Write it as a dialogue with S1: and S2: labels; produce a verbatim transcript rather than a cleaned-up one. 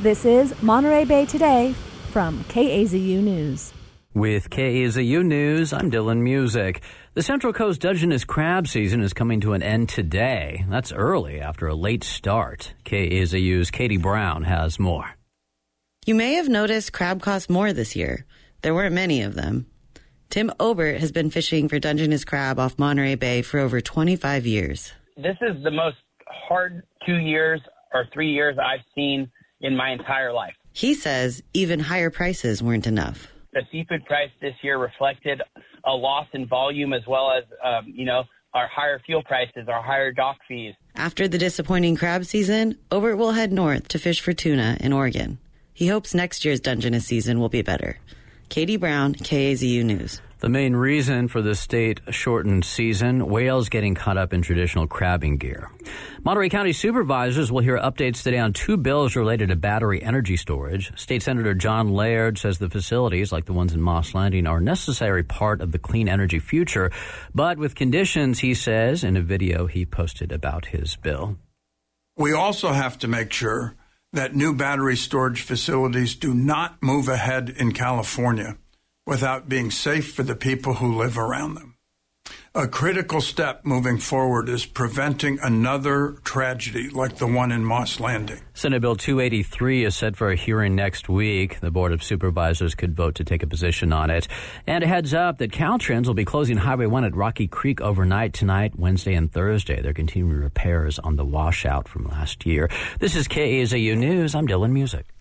S1: This is Monterey Bay Today from K A Z U News.
S2: With K A Z U News, I'm Dylan Music. The Central Coast Dungeness crab season is coming to an end today. That's early after a late start. K A Z U's Katie Brown has more.
S3: You may have noticed crab costs more this year. There weren't many of them. Tim Obert has been fishing for Dungeness crab off Monterey Bay for over twenty-five years.
S4: This is the most hard two years or three years I've seen in my entire life.
S3: He says even higher prices weren't enough.
S4: The seafood price this year reflected a loss in volume as well as, um, you know, our higher fuel prices, our higher dock fees.
S3: After the disappointing crab season, Obert will head north to fish for tuna in Oregon. He hopes next year's Dungeness season will be better. Katie Brown, K A Z U News.
S2: The main reason for the state-shortened season, whales getting caught up in traditional crabbing gear. Monterey County supervisors will hear updates today on two bills related to battery energy storage. State Senator John Laird says the facilities, like the ones in Moss Landing, are a necessary part of the clean energy future, but with conditions, he says, in a video he posted about his bill.
S5: We also have to make sure that new battery storage facilities do not move ahead in California without being safe for the people who live around them. A critical step moving forward is preventing another tragedy like the one in Moss Landing.
S2: Senate Bill two eighty-three is set for a hearing next week. The Board of Supervisors could vote to take a position on it. And a heads up that Caltrans will be closing Highway one at Rocky Creek overnight tonight, Wednesday, and Thursday. They're continuing repairs on the washout from last year. This is K A Z U News. I'm Dylan Music.